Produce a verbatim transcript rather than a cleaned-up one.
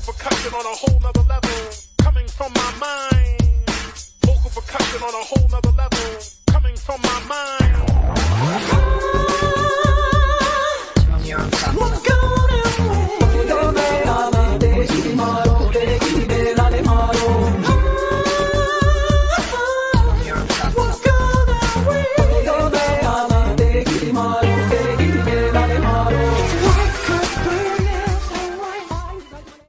percussion on a whole nother level, coming from my mind. Vocal percussion on a whole nother level, coming from my mind. Turn your own